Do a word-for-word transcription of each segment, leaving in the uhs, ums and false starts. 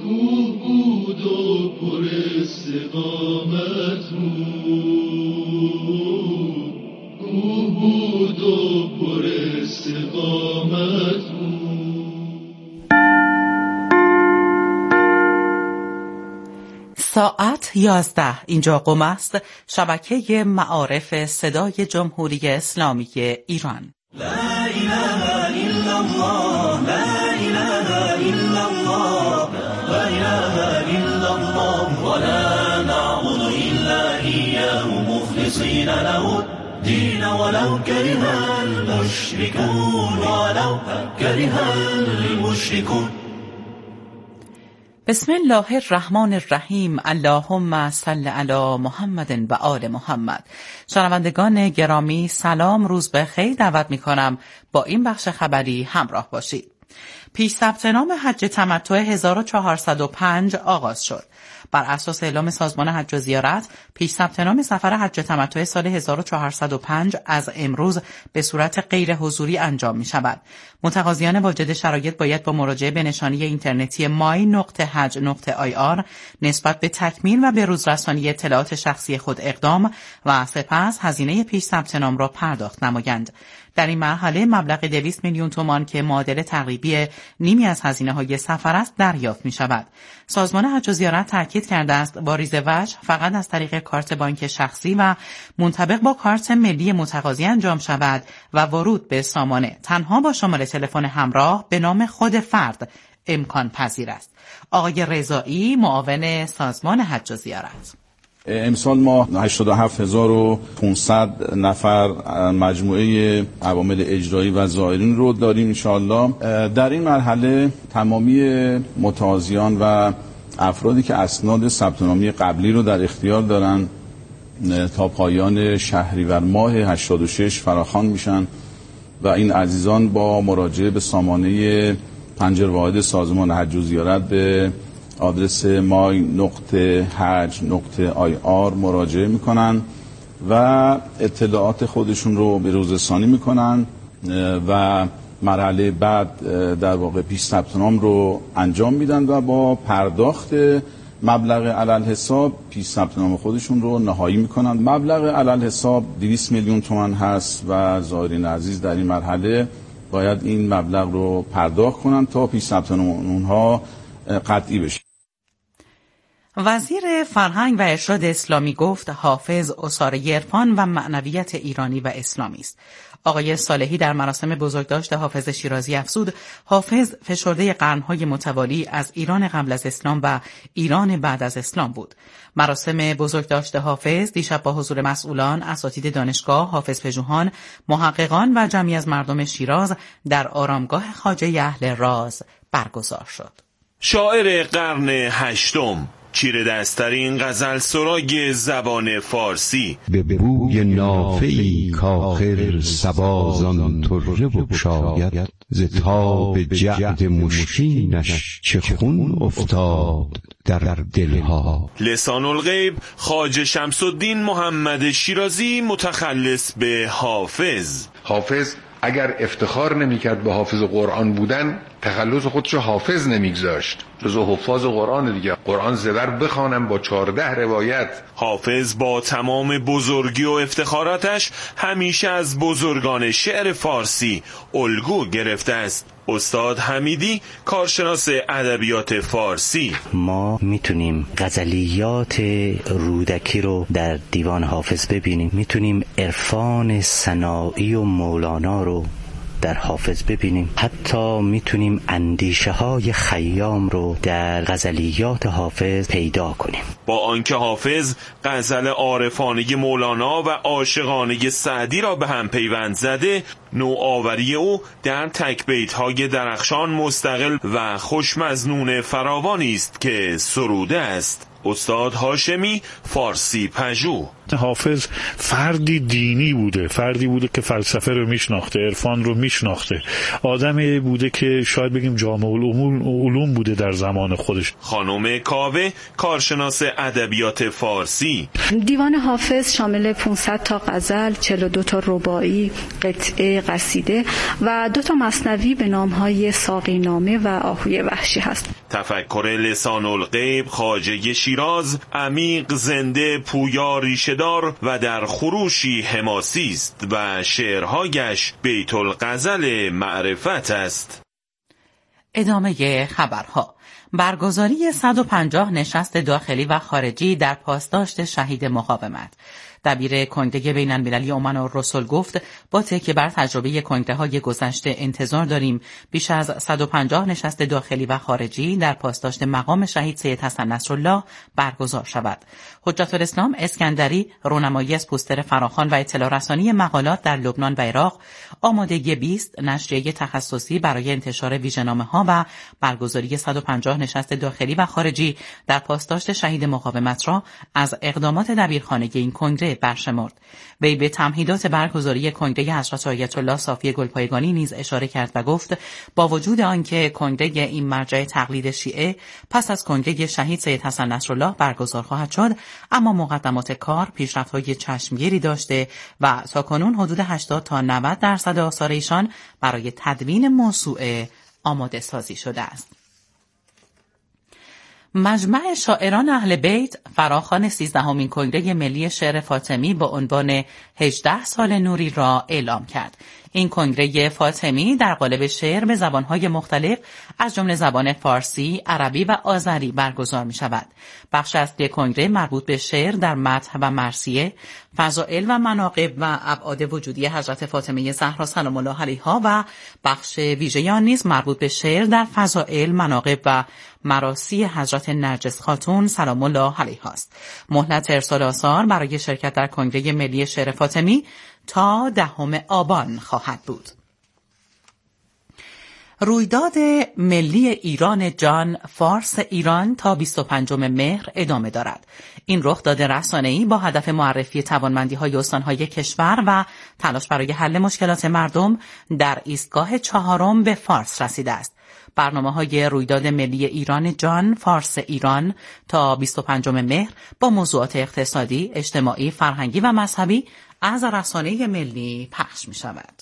کوه بود و پر استقامت بود، کوه بود و پر استقامت بود. ساعت یازده اینجا قم است، شبکه معارف صدای جمهوری اسلامی ایران. لا اله الا الله، لا اله الا الله، لا اله الا الله، ولا نعبد الا اياه مخلصين له الدين ولو كره المشركون، ولو كره المشركون. بسم الله الرحمن الرحیم. اللهم صل علی محمد و آل محمد. شنوندگان گرامی سلام، روز بخیر. دعوت می کنم با این بخش خبری همراه باشید. پیش ثبت نام حج تمتع هزار و چهارصد و پنج آغاز شد. بر اساس اعلام سازمان حج و زیارت، پیش ثبت نام سفر حج تمتع سال هزار و چهارصد و پنج از امروز به صورت غیر حضوری انجام می شود. متقاضیان واجد شرایط باید با مراجعه به نشانی اینترنتی مای نقطه حج نقطه آی آر نسبت به تکمیل و به روز رسانی اطلاعات شخصی خود اقدام و سپس هزینه پیش ثبت نام را پرداخت نمایند. در این مرحله مبلغ دویست میلیون تومان که معادل تقریبی نیمی از هزینه‌های سفر است دریافت می‌شود. سازمان حج و زیارت تاکید کرده است واریز وجه فقط از طریق کارت بانک شخصی و منطبق با کارت ملی متقاضی انجام شود و ورود به سامانه تنها با شماره تلفن همراه به نام خود فرد امکان پذیر است. آقای رضایی، معاون سازمان حج و زیارت: امسال ما هشتاد و هفت هزار و پانصد نفر مجموعه عوامل اجرایی و زائرین رو داریم انشاءالله. در این مرحله تمامی متقاضیان و افرادی که اسناد ثبت نامی قبلی رو در اختیار دارن تا پایان شهریور ماه هشتاد و شش فراخوان میشن و این عزیزان با مراجعه به سامانه پنجره‌واحد سازمان حج و زیارت به آدرس مای نقطه حج نقطه آی آر مراجعه میکنن و اطلاعات خودشون رو به روزرسانی میکنن و مرحله بعد در واقع پیش ثبت نام رو انجام میدن و با پرداخت مبلغ علل حساب پیش ثبت نام خودشون رو نهایی میکنن. مبلغ علل حساب دویست میلیون تومان هست و زائرین عزیز در این مرحله باید این مبلغ رو پرداخت کنن تا پیش ثبت نام اونها قطعی بشه. وزیر فرهنگ و ارشاد اسلامی گفت حافظ اساره عرفان و معنویت ایرانی و اسلامی است. آقای صالحی در مراسم بزرگداشت حافظ شیرازی افزود حافظ فشرده قرنهای متوالی از ایران قبل از اسلام و ایران بعد از اسلام بود. مراسم بزرگداشت حافظ دیشب با حضور مسئولان، اساتید دانشگاه، حافظ پژوهان، محققان و جمعی از مردم شیراز در آرامگاه خواجه اهل راز برگزار شد. شاعر قرن هشتم، چیره دستترین غزل سرای زبان فارسی، به بوی نافه‌ای کاخر سبازان طره بگشاید، ز تاب جعد مشکینش چه خون افتاد در دلها. لسان الغیب خواجه شمس الدین محمد شیرازی متخلص به حافظ. حافظ اگر افتخار نمی‌کرد به حافظ قرآن بودن، تخلص خودشو حافظ نمیگذاشت. جزو حفاظ قرآن دیگه، قرآن زبر بخوانم با چهارده روایت. حافظ با تمام بزرگی و افتخاراتش همیشه از بزرگان شعر فارسی الگو گرفته است. استاد حمیدی، کارشناس ادبیات فارسی: ما میتونیم غزلیات رودکی رو در دیوان حافظ ببینیم، میتونیم عرفان سنایی و مولانا رو در حافظ ببینیم، حتی میتونیم اندیشه های خیام رو در غزلیات حافظ پیدا کنیم. با آنکه حافظ غزل عارفانه مولانا و عاشقانه سعدی را به هم پیوند زده، نوآوری او در تک بیت‌های درخشان مستقل و خوشمضمون فراوانی است که سروده است. استاد هاشمی، فارسی پژوه: حافظ فردی دینی بوده، فردی بوده که فلسفه رو میشناخته، عرفان رو میشناخته، آدمی بوده که شاید بگیم جامع العلوم بوده در زمان خودش. خانم کاوه، کارشناس ادبیات فارسی: دیوان حافظ شامل پانصد تا غزل، چهل و دو تا رباعی، قطعه، قصیده و دو تا مثنوی به نام‌های ساقی نامه و آهوی وحشی هست. تفکر لسان الغیب خواجه شیراز عمیق، زنده، پویا، ریشه‌دار و در خروشی حماسی است و شعرهایش بیت الغزل معرفت است. ادامه خبرها. برگزاری صد و پنجاه نشست داخلی و خارجی در پاسداشت شهید مقاومت. دبیر کنگره بین المللی امنا الرسل گفت با تکیه بر تجربه کنگره‌های گذشته انتظار داریم بیش از صد و پنجاه نشست داخلی و خارجی در پاسداشت مقام شهید سید حسن نصرالله برگزار شود. حجت الاسلام اسکندری، رونمایی از پوستر فراخوان و اطلاع رسانی مقالات در لبنان و عراق، آمادگی بیست نشریه تخصصی برای انتشار ویژه‌نامه‌ها و برگزاری صد و پنجاه نشست داخلی و خارجی در پاسداشت شهید مقاومت را از اقدامات دبیرخانه این کنگره برشمرد. وی به تمهیدات برگزاری کنگره حضرت آیت الله صافی گلپایگانی نیز اشاره کرد و گفت با وجود آنکه کنگره این مرجع تقلید شیعه پس از کنگره شهید سید حسن نصرالله برگزار خواهد شد، اما مقدمات کار پیشرفت‌های چشمگیری داشته و تاکنون حدود هشتاد تا نود درصد آثار ایشان برای تدوین موسوعه آماده سازی شده است. مجمع شاعران اهل بیت فراخوان سیزدهمین کنگره ملی شعر فاطمی با عنوان هجده سال نوری را اعلام کرد. این کنگره فاطمی در قالب شعر به زبانهای مختلف از جمله زبان فارسی، عربی و آذری برگزار می شود. بخش اصلی کنگره مربوط به شعر در مدح و مرثیه، فضائل و مناقب و ابعاد وجودی حضرت فاطمه زهرا سلام الله علیها و بخش ویژه آن نیز مربوط به شعر در فضائل، مناقب و مراثی حضرت نرجس خاتون سلام الله علیها است. مهلت ارسال آثار برای شرکت در کنگره ملی شعر فاطمی تا دهم آبان خواهد بود. رویداد ملی ایران جان فارس ایران تا بیست و پنجم مهر ادامه دارد. این رخداد رسانه‌ای با هدف معرفی توانمندی‌های استان‌های کشور و تلاش برای حل مشکلات مردم در ایستگاه چهارم به فارس رسیده است. برنامه‌های رویداد ملی ایران جان فارس ایران تا بیست و پنجم مهر با موضوعات اقتصادی، اجتماعی، فرهنگی و مذهبی از رسانه ملی پخش می شود.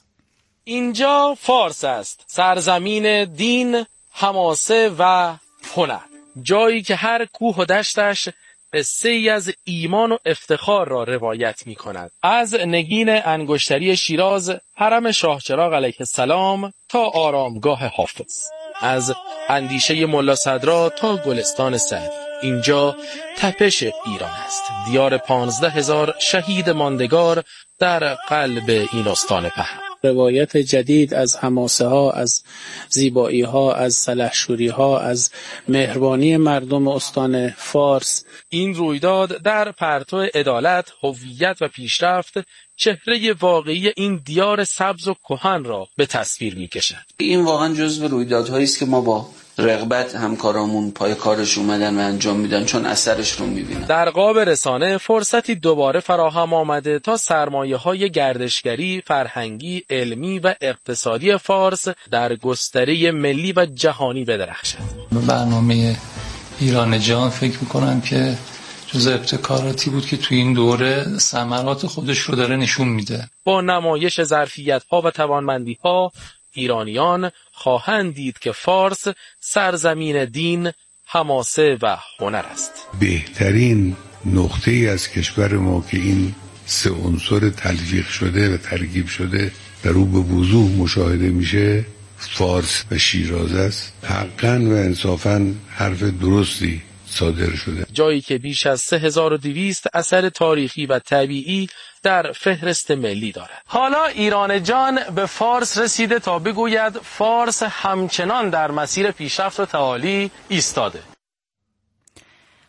اینجا فارس است، سرزمین دین، حماسه و هنر، جایی که هر کوه و دشتش قصه ای از ایمان و افتخار را روایت می کند. از نگین انگشتری شیراز، حرم شاه چراغ علیه السلام تا آرامگاه حافظ، از اندیشه ملا صدرا تا گلستان سعدی، اینجا تپش ایران است، دیار پانزده هزار شهید ماندگار در قلب این استان پهن. روایت جدید از حماسه ها، از زیبایی ها، از سلحشوری ها، از مهربانی مردم استان فارس. این رویداد در پرتو عدالت، هویت و پیشرفت چهره واقعی این دیار سبز و کهن را به تصویر می کشد. این واقعا جزو رویدادهایی است که ما با رغبت همکارامون پای کارش اومدن و انجام میدن، چون اثرش رو میبینن. در قاب رسانه فرصتی دوباره فراهم آمده تا سرمایه‌های گردشگری، فرهنگی، علمی و اقتصادی فارس در گستره ملی و جهانی بدرخشد. برنامه ایران جان فکر میکنم که جز ابتکاراتی بود که تو این دوره ثمرات خودش رو داره نشون میده. با نمایش ظرفیت‌ها و توانمندی‌ها ایرانیان خواهند دید که فارس سرزمین دین، حماسه و هنر است. بهترین نقطه ای از کشور ما که این سه عنصر تلفیق شده و ترکیب شده در او به وضوح مشاهده میشه، فارس و شیراز است. حقاً و انصافاً حرف درستی صادر شده. جایی که بیش از سه هزار و دویست اثر تاریخی و طبیعی در فهرست ملی دارد. حالا ایران جان به فارس رسیده تا بگوید فارس همچنان در مسیر پیشرفت و تعالی ایستاده.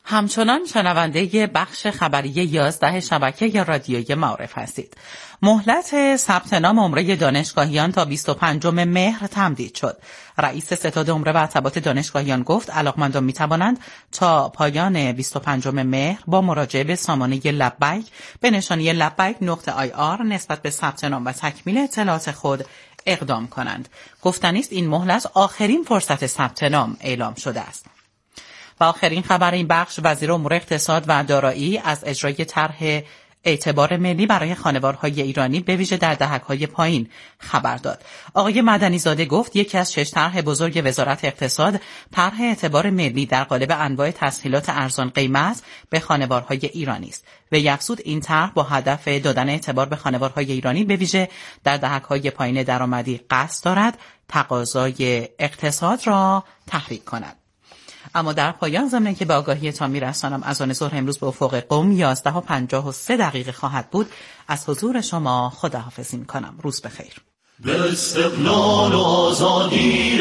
همچنان شنونده بخش خبری یازده شبکه رادیوی معارف هستید. مهلت ثبت نام عمره دانشگاهیان تا بیست و پنجم مهر تمدید شد. رئیس ستاد عمره و ارتباط دانشگاهیان گفت علاقمندان می توانند تا پایان بیست و پنجم مهر با مراجعه به سامانه لبیک به نشانی لبیک نقطه آی آر نسبت به ثبت نام و تکمیل اطلاعات خود اقدام کنند. گفتنی است این مهلت آخرین فرصت ثبت نام اعلام شده است. و آخرین خبر این بخش، وزیر امور اقتصاد و دارایی از اجرای طرح اعتبار ملی برای خانوارهای ایرانی به ویژه در دهک‌های پایین خبر داد. آقای مدنی زاده گفت یکی از شش طرح بزرگ وزارت اقتصاد طرح اعتبار ملی در قالب انواع تسهیلات ارزان قیمت به خانوارهای ایرانی است. و افزود این طرح با هدف دادن اعتبار به خانوارهای ایرانی به ویژه در دهک‌های پایین درآمدی قصد دارد تقاضای اقتصاد را تحریک کند. اما در پایان ضمن که به آگاهی تا میرسانم از آن ظهر امروز به افق قم یازده و پنجاه و سه دقیقه خواهد بود. از حضور شما خداحافظی می‌کنم. روز بخیر. به استقلال و آزادی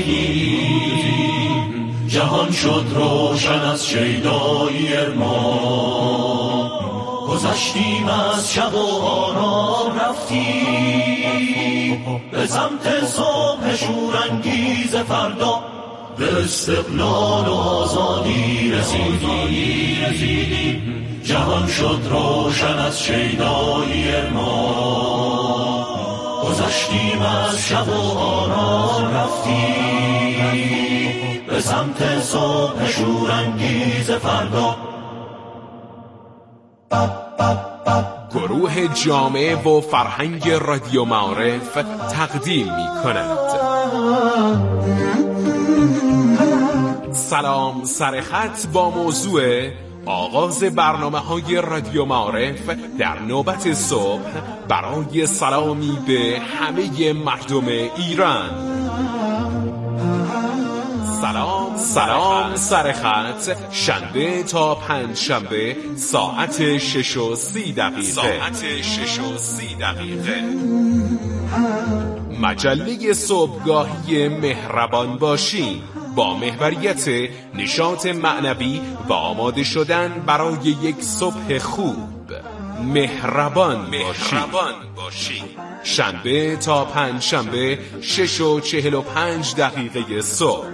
رسیدیم، جهان شد روشن از شیدایی ارمان، گذشتیم از شب و آرام رفتیم به سمت صبح شورانگیز فردا. به استقلال و آزادی رسیدیم، جهان شد روشن از شیدایی ارمان، گذشتیم از شب و آرام رفتیم به سمت صبح شورانگیز فردا. گروه جامعه و فرهنگ رادیو معارف تقدیم می کند سلام سرخط با موضوع آغاز برنامه های رادیو معارف در نوبت صبح برای سلامی به همه مردم ایران. سلام سلام سرخط شنبه تا پنج شنبه ساعت شش و سی دقیقه ساعت شش و سی دقیقه مجله صبحگاهی مهربان باشی با محوریت نشاط معنوی و آماده شدن برای یک صبح خوب. مهربان باشی, باشی. شنبه تا پنج شنبه شش و چهل و پنج دقیقه صبح.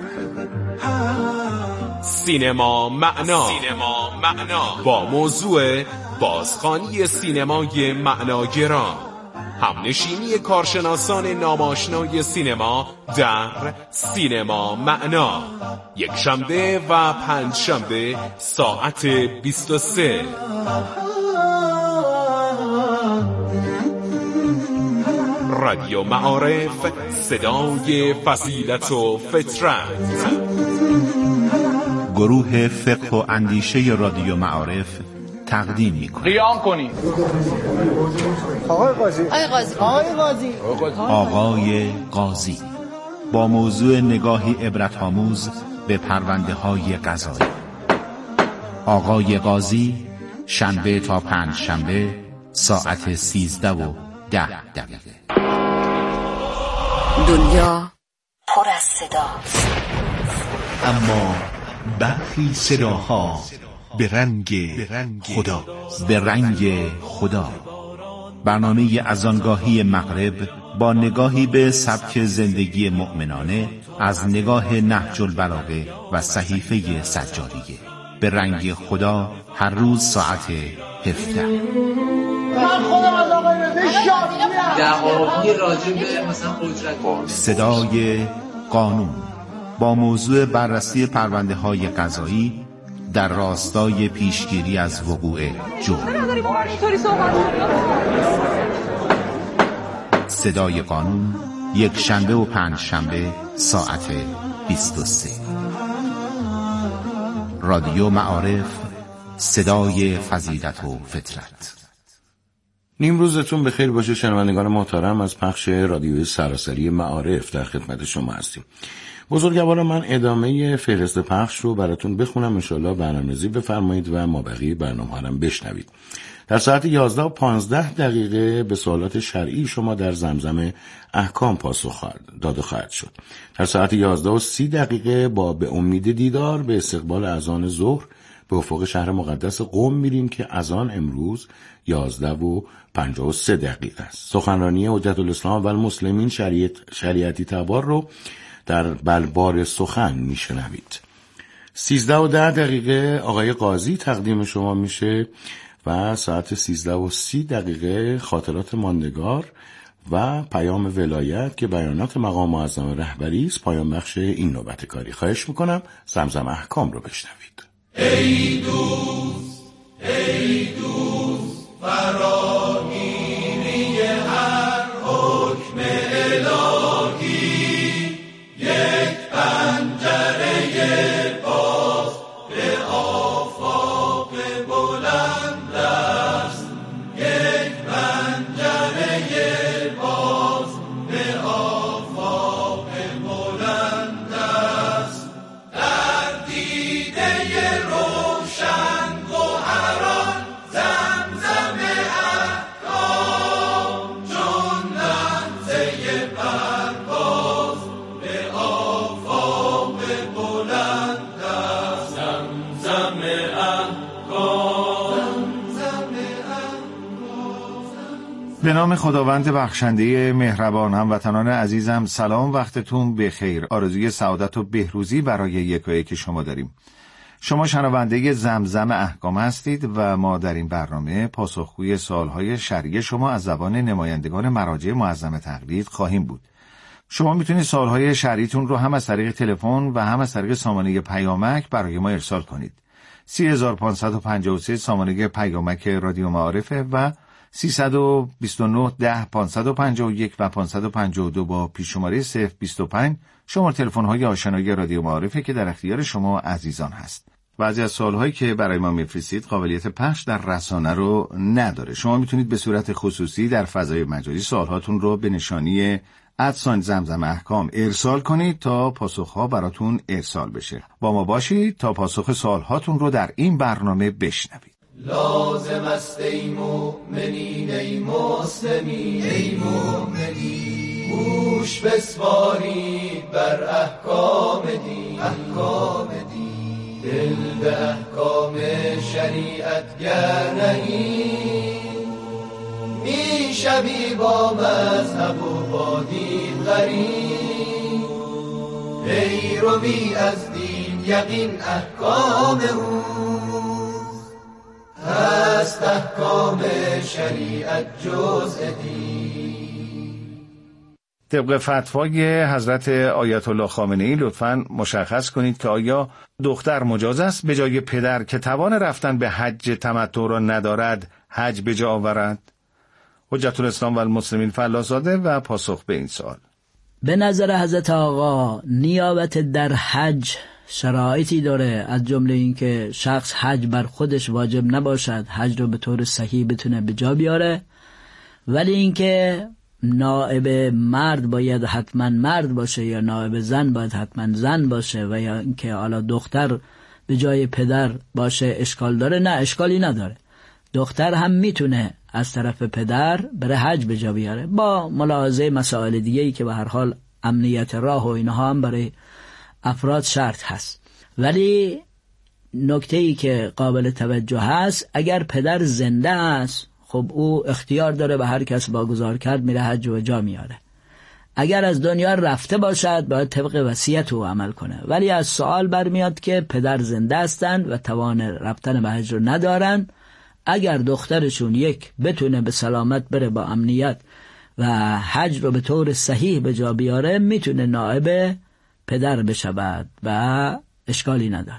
سینما معنا, سینما معنا با موضوع بازخوانی سینمای معناگرا، همنشینی کارشناسان ناماشنای سینما در سینما معنا، یک شنبه و پنج شنبه ساعت بیست و سه. رادیو معارف، صدای فضیلت و فطرت. گروه فقه و اندیشه رادیو معارف تقدیم می‌کنه. قیام کنید. آقای قاضی. آقای قاضی. آقای قاضی. آقای قاضی با موضوع نگاهی عبرت‌آموز به پرونده‌های قضایی. آقای قاضی شنبه تا پنج شنبه ساعت سیزده و ده دقیقه. دنیا پر از صداست، اما برخی صداها به رنگ خدا به رنگ خدا. برنامه اذانگاهی مغرب با نگاهی به سبک زندگی مؤمنانه از نگاه نهج البلاغه و صحیفه سجاریه. به رنگ خدا هر روز ساعت هفده. من خودم از آقای رضا شامی‌ام. دعاوی راجع به مثلا قدرت. صدای قانون با موضوع بررسی پرونده های قضایی در راستای پیشگیری از وقوع جرم. صدای قانون یک شنبه و پنج شنبه ساعت بیست و سه. رادیو معارف، صدای فضیلت و فطرت. نیم روزتون بخیر باشه شنوندگان محترم. از پخش رادیوی سراسری معارف در خدمت شما هستیم. بزرگواران، من ادامه فهرست پخش رو براتون بخونم، انشالله برنامه‌ریزی بفرمایید و ما بقیه برنامه هم بشنوید. در ساعت یازده و پانزده دقیقه به سوالات شرعی شما در زمزم احکام پاسخ داده خواهد شد. در ساعت یازده و سی دقیقه با به امید دیدار به استقبال اذان ظهر به افق شهر مقدس قم میریم که از آن امروز یازده و پنجاه و سه دقیقه است. سخنرانی حجت الاسلام و المسلمین شریعت شریعتی تبار رو در بلبار سخن میشنوید. سیزده و ده دقیقه آقای قاضی تقدیم شما میشه و ساعت سیزده و سی دقیقه خاطرات ماندگار و پیام ولایت که بیانات مقام معظم رهبری است پایان بخش این نوبت کاری. خواهش میکنم زمزم احکام رو بشنوید. ای دوست ای دوست فراگیری هر حکم الهی، یک پنجره باز به آفاق بلند است، یک پنجره باز به آفاق بلند است. در دیده روشن گوهران زمزم احکام، چون لمزه پرواز به آفاق بلند است. زمزم احکام، زمزم به نام خداوند بخشنده مهربان. هموطنان عزیزم سلام، وقتتون بخیر. آرزوی سعادت و بهروزی برای یکایک شما داریم. شما شنونده زمزم احکام هستید و ما در این برنامه پاسخگوی سوالهای شرعی شما از زبان نمایندگان مراجع معظم تقلید خواهیم بود. شما میتونید سوالهای شرعیتون رو هم از طریق تلفن و هم از طریق سامانه پیامک برای ما ارسال کنید. سی هزار پانصد و پنجاه و سه سامانه پیامک رادیو معارفه و سیصد و بیست و نه ده پانصد و پنجاه و یک و پانصد و پنجاه و دو با پیش‌شماره صفر بیست و پنج شماره تلفن‌های آشنایی رادیو معارفه که در اختیار شما عزیزان هست. بعضی از سوال‌هایی که برای ما می‌فرستید قابلیت پخش در رسانه رو نداره. شما میتونید به صورت خصوصی در فضای مجازی سوالهاتون رو به نشانی ادسان زمزم احکام ارسال کنید تا پاسخها براتون ارسال بشه. با ما باشید تا پاسخ سوالهاتون رو در این برنامه بشنوید. لازم است ای مؤمنین ای مسلمین ای مؤمنین، گوش بسپارید بر احکام دین، احکام دین، دل به احکام شریعت گر نهید، می شوی با مذهب و با دین غریب، پیروی از دین یقین احکام او هست، احکام شریعت جزء دین. طبق فتوای حضرت آیت الله خامنه‌ای لطفاً مشخص کنید که آیا دختر مجاز است به جای پدر که توان رفتن به حج تمتع را ندارد حج به جا آورد؟ حجت الاسلام و المسلمین فلاح‌زاده و پاسخ به این سوال. به نظر حضرت آقا نیابت در حج شرایطی داره، از جمله این که شخص حج بر خودش واجب نباشد، حج رو به طور صحیح بتونه به جا بیاره، ولی اینکه نائب مرد باید حتما مرد باشه یا نائب زن باید حتما زن باشه و یا اینکه حالا دختر به جای پدر باشه اشکال داره. نه، اشکالی نداره. دختر هم میتونه از طرف پدر بره حج به جا بیاره با ملاحظه مسائل دیگه‌ای که به هر حال امنیت راه و اینها هم برای افراد شرط هست. ولی نکته‌ای که قابل توجه هست، اگر پدر زنده است خب او اختیار داره به هر کس واگذار کرد میره حج و جا میاره. اگر از دنیا رفته باشد باید طبق وصیت او عمل کنه. ولی از سوال برمیاد که پدر زنده هستند و توان رفتن به حج رو ندارن، اگر دخترشون یک بتونه به سلامت بره با امنیت و حج رو به طور صحیح به جا بیاره میتونه نائب پدر بشود و اشکالی نداره.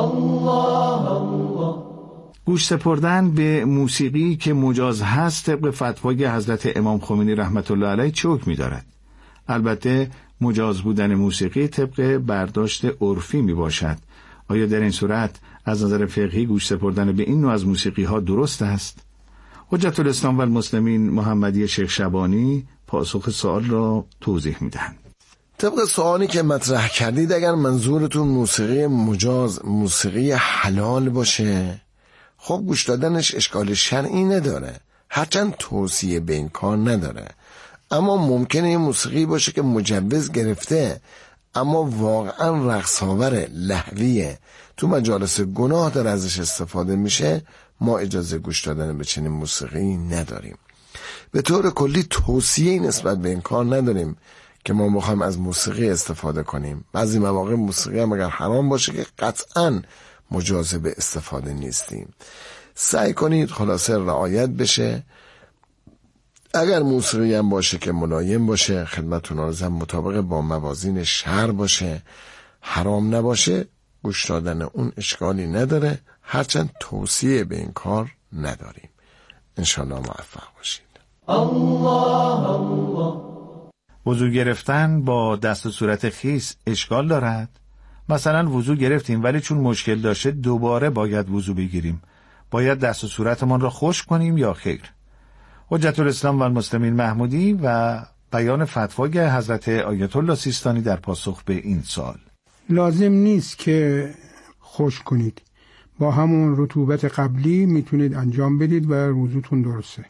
الله الله. گوش سپردن به موسیقی که مجاز هست طبق فتوای حضرت امام خمینی رحمت الله علیه چه حکمی دارد؟ البته مجاز بودن موسیقی طبق برداشت عرفی می باشد. آیا در این صورت از نظر فقهی گوش سپردن به این نوع از موسیقی ها درست است؟ حجت الاسلام و المسلمین محمدی شیخ شبانی پاسخ سوال را توضیح می دهند. طبق سوالی که مطرح کردید، اگر منظورتون موسیقی مجاز موسیقی حلال باشه خب گوش دادنش اشکال شرعی نداره، هرچند توصیه به این کار نداره. اما ممکنه یه موسیقی باشه که مجوز گرفته اما واقعا رقص‌آور لهویه، تو مجالس گناه داره ازش استفاده میشه، ما اجازه گوش دادن به چنین موسیقی نداریم. به طور کلی توصیه نسبت به این کار نداریم که ما بخوایم از موسیقی استفاده کنیم. بعضی مواقع موسیقی هم اگر حرام باشه که قطعاً مجاز به استفاده نیستیم. سعی کنید خلاصه رعایت بشه. اگر موسیقی هم باشه که ملایم باشه، خدمتتون عرضم مطابق با موازین شرع باشه، حرام نباشه، گوش دادن اون اشکالی نداره، هرچند توصیه به این کار نداریم. انشالله موفق باشید. الله الله. وضو گرفتن با دست و صورت خیس اشکال دارد؟ مثلا وضو گرفتیم ولی چون مشکل داشته دوباره باید وضو بگیریم، باید دست و صورتمان را خشک کنیم یا خیر؟ حجت الاسلام و المسلمین محمودی و بیان فتوای حضرت آیت الله سیستانی در پاسخ به این سوال. لازم نیست که خشک کنید، با همون رطوبت قبلی میتونید انجام بدید و وضوتون درسته.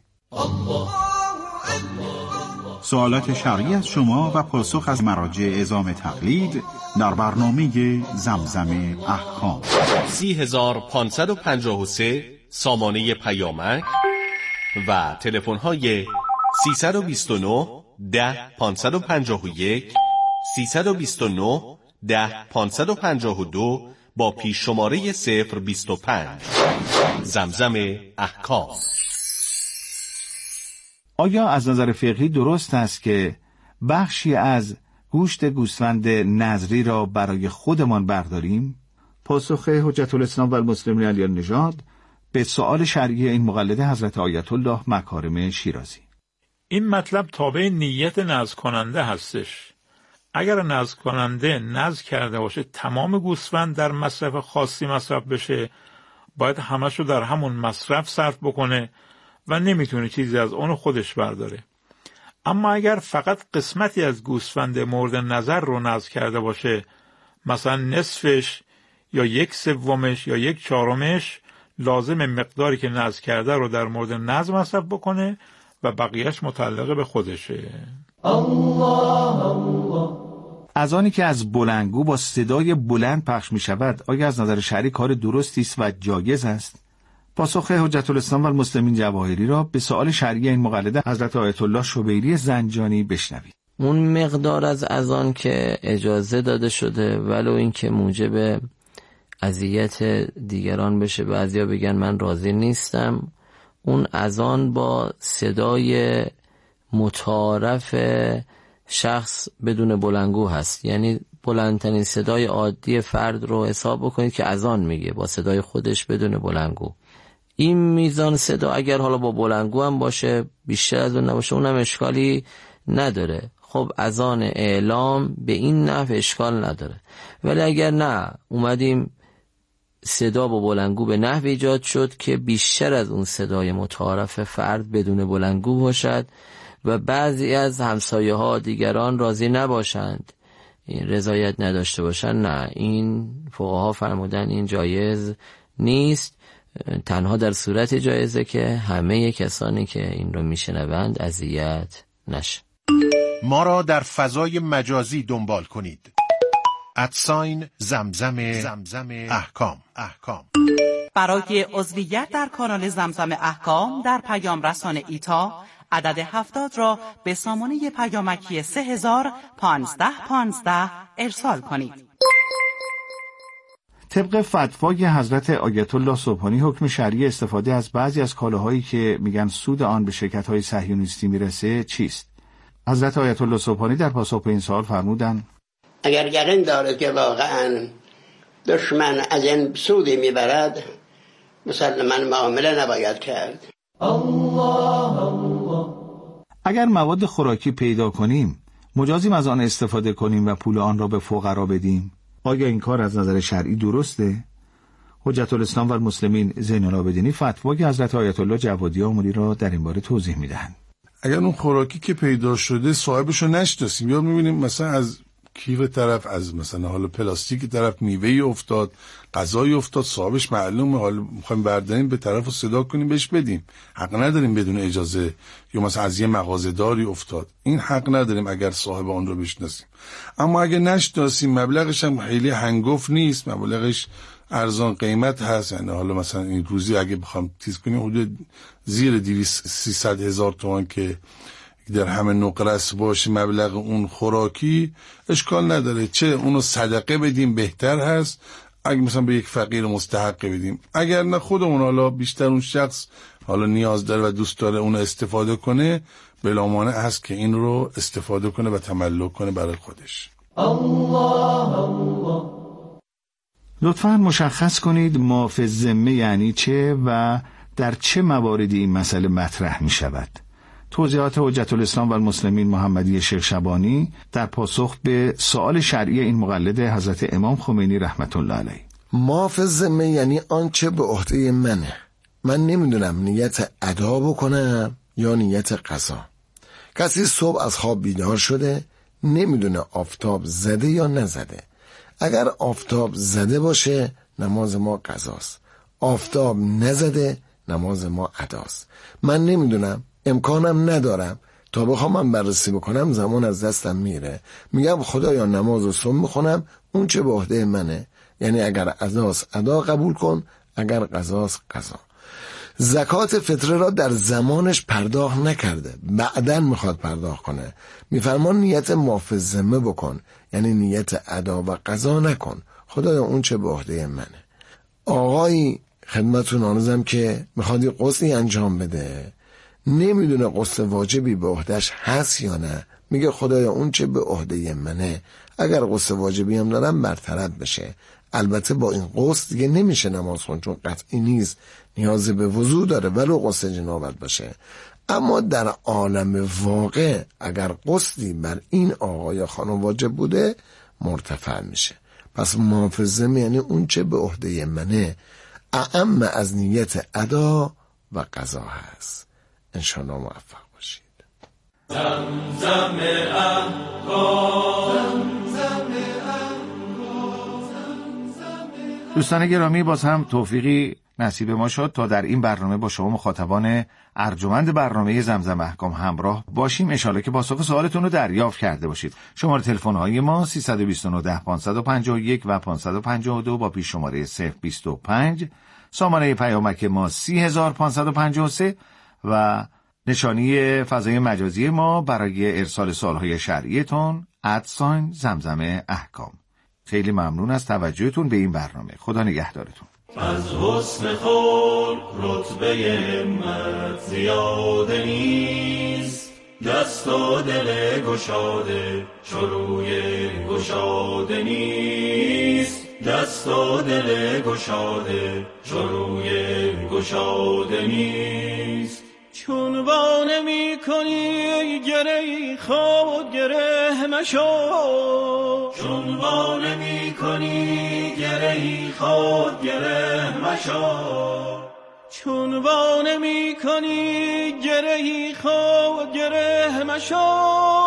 سوالات شرعی از شما و پاسخ از مراجع اعزام تقلید در برنامه زمزم احکام. سی هزار پانصد و پنجاه و سه سامانه پیامک و تلفن های سیصد و بیست و نه ده پانصد و پنجاه و یک، سیصد و بیست و نه ده پانصد و پنجاه و دو با پیش شماره صفر بیست و پنج. زمزم احکام. آیا از نظر فقهی درست است که بخشی از گوشت گوسفند نظری را برای خودمان برداریم؟ پاسخ حجت الاسلام و المسلمین علی النژاد به سؤال شرعی این مقلد حضرت آیت الله مکارم شیرازی. این مطلب تابع نیت نذر کننده هستش. اگر نذر کننده نذر کرده باشه تمام گوسفند در مصرف خاصی مصرف بشه، باید همشو در همون مصرف صرف بکنه و نمیتونه چیزی از اونو خودش برداره. اما اگر فقط قسمتی از گوسفند مورد نظر رو نذر کرده باشه، مثلا نصفش یا یک سومش یا یک چهارمش، لازم مقداری که نذر کرده رو در مورد نذر مصرف بکنه و بقیهش متعلق به خودشه. الله الله. از آنی که از بلندگو با صدای بلند پخش می شود، آیا از نظر شرعی کار درستی است و جایز است؟ پاسخ حجت الاسلام و المسلمین جواهری را به سؤال شرعی این مقلد حضرت آیت الله شبیری زنجانی بشنوید. اون مقدار از اذان که اجازه داده شده ولو این که موجب اذیت دیگران بشه، بعضیا بگن من راضی نیستم، اون اذان با صدای متعارف شخص بدون بلندگو هست. یعنی بلندترین صدای عادی فرد رو حساب بکنید که اذان میگه با صدای خودش بدون بلندگو. این میزان صدا اگر حالا با بلندگو هم باشه، بیشتر از اون نباشه، اونم اشکالی نداره. خب اذان اعلام به این نحو اشکال نداره. ولی اگر نه اومدیم صدا با بلندگو به نحو ایجاد شد که بیشتر از اون صدای متعارف فرد بدون بلندگو باشد و بعضی از همسایه ها دیگران راضی نباشند، این رضایت نداشته باشند، نه، این فقها فرمودن این جایز نیست. تنها در صورت جایزه که همه کسانی که این رو میشنوند اذیت نشه. ما را در فضای مجازی دنبال کنید. ادساین زمزم زمزم احکام احکام. برای عضویت در کانال زمزم احکام در پیام رسان ایتا عدد هفتاد را به سامانه پیامکی سه هزار پانزده پانزده ارسال کنید. طبق فتوای حضرت آیت الله سبحانی حکم شرعی استفاده از بعضی از کالاهایی که میگن سود آن به شرکت‌های صهیونیستی میرسه چیست؟ حضرت آیت الله سبحانی در پاسخ به این سوال فرمودند: اگر یقین دارد که واقعا دشمن از این سودی میبرد، مسلمان معامله نباید کرد. الله الله. اگر مواد خوراکی پیدا کنیم، مجازیم از آن استفاده کنیم و پول آن را به فقرا بدیم؟ آیا این کار از نظر شرعی درسته؟ حجت الاسلام و المسلمین زین العابدینی فتوای حضرت آیت الله جوادی آملی را در این باره توضیح میدهند. اگر اون خوراکی که پیدا شده صاحبش رو نشناسیم، یا میبینیم مثلا از کیف طرف، از مثلا حالا پلاستیک طرف میوهی افتاد، غذایی افتاد، صاحبش معلومه، حالا میخوایم برداریم به طرف رو صدا کنیم بهش بدیم، حق نداریم بدون اجازه. یا مثلا از یه مغازه‌داری افتاد، این حق نداریم اگر صاحب اون رو بشناسیم. اما اگه نشناسیم، مبلغش هم خیلی هنگفت نیست، مبلغش ارزان قیمت هست، یعنی حالا مثلا این روزی اگه بخوام تیز کنیم حدود زیر دویست سیصد هزار تومان که در همه نقرس باشه مبلغ اون خوراکی، اشکال نداره، چه اونو صدقه بدیم بهتر هست، اگه مثلا به یک فقیر مستحق بدیم، اگر نه خودمون حالا بیشتر اون شخص حالا نیاز داره و دوست داره اونو استفاده کنه، بلا مانع هست که این رو استفاده کنه و تملک کنه برای خودش. الله الله. لطفاً مشخص کنید ما فی الذمه یعنی چه و در چه مواردی این مسئله مطرح می شود. توضیحات حجت الاسلام و المسلمین محمدی شیخ شبانی در پاسخ به سوال شرعی این مقلد حضرت امام خمینی رحمت الله علیه. ما فی الذمه یعنی آنچه به عهده منه، من نمیدونم نیت ادا بکنم یا نیت قضا. کسی صبح از خواب بیدار شده، نمیدونه آفتاب زده یا نزده. اگر آفتاب زده باشه نماز ما قضاست، آفتاب نزده نماز ما اداست. من نمیدونم، امکانم ندارم، تا بخوام من بررسی بکنم زمان از دستم میره. میگم خدایا نماز رو صبح میخونم، اون چه به عهده منه، یعنی اگر اداست ادا قبول کن، اگر قضاست قضا. زکات فطره را در زمانش پرداخت نکرده، بعدن میخواد پرداخت کنه، میفرمان نیت ما فی الذمه بکن، یعنی نیت ادا و قضا نکن، خدایا اون چه به عهده منه. آقایی خدمتتون آنوزم که میخواد یه غسلی انجام بده، نمیدونه غسل واجبی به عهدهش هست یا نه، میگه خدایا اون چه به عهده منه، اگر غسل واجبی هم دارم برطرف بشه. البته با این غسل دیگه نمیشه نماز خون، چون قطعی نیست، نیاز به وضو داره ولو غسل جنابت باشه. اما در عالم واقع اگر غسلی بر این آقا یا خانم واجب بوده مرتفع میشه. پس ما فی الذمه یعنی اون چه به عهده منه، اعم از نیت ادا و قضا هست. انشاءالله موفق باشید. زمزم احکام. دوستان گرامی، باز هم توفیقی نصیب ما شد تا در این برنامه با شما مخاطبان ارجمند برنامه زمزم احکام همراه باشیم. انشالله که پاسخ سوالتون رو دریافت کرده باشید. شماره تلفن های ما سیصد و بیست و نه ده پانصد و پنجاه و یک و پانصد و پنجاه و دو با پیش شماره صفر بیست و پنج، سامانه پیامک ما سی هزار و پانصد و پنجاه و سه و نشانی فضای مجازی ما برای ارسال سوالهای شرعیتون ادساین زمزم احکام. خیلی ممنون از توجهتون به این برنامه. خدا نگهدارتون. از حسن خلق رتبه همت زیاده نیست، دست و دل گشاده چروی گشاده نیست، دست و دل گشاده چروی گشاده نیست. چون وانه می کنی گره خود گره مشو، چون وانه می کنی گره خود گره مشو، چون وانه می کنی گره خود گره مشو.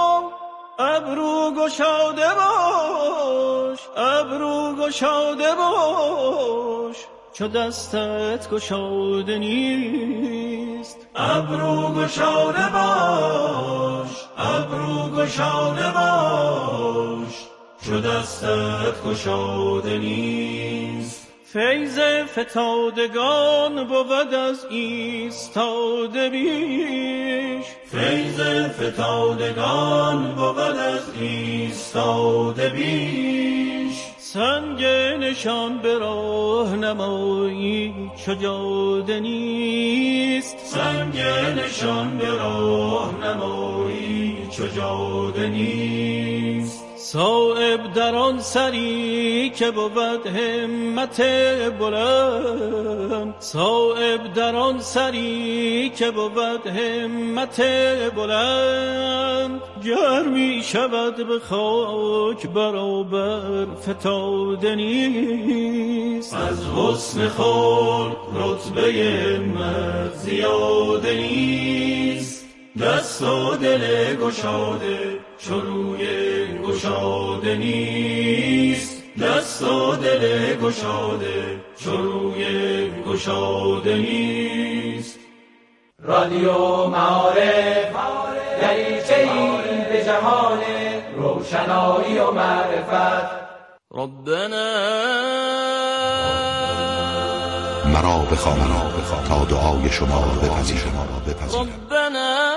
ابرو گشاده باش، ابرو گشاده باش، چو دستت گشاده نیست. ابرو گشاده باش، ابرو گشاده باش، چو دستت گشاده نیست. فیض فتادگان بود از ایستاده بیش، فیض فتادگان بود از ایستاده بیش. سنگ نشان به راه نمایی چو جاده نیست، سنگ نشان به راه نمایی چو جاده نیست. صایب در آن سری که بود همت بلند، صایب در آن سری که بود همت بلند. گر می شود به خاک برابر فتاده نیست. از حسن خلق رتبه همت زیاده نیست، دست و دل گشاده چو روی گشاده گشاده نیست، دست و دل گشاده چو روی گشاده نیست. رادیو معارف دریچه‌ای به جهان روشنایی و معرفت. ربنا مرا بخوان تا دعای شما بپذیرم. ربنا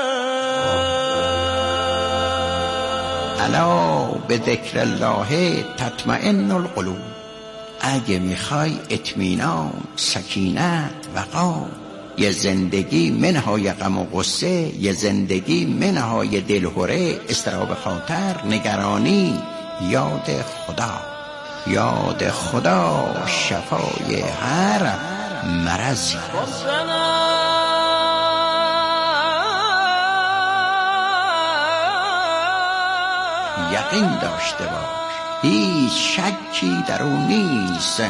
الا به ذکر الله تطمئن القلوب. اگه میخوای اطمینان، سکینت، وقار، یه زندگی منهای غم و غصه، یه زندگی منهای دلهره، اضطراب خاطر، نگرانی، یاد خدا. یاد خدا شفای هر مرضی. یقین داشته باش هیچ شکی در اون نیست.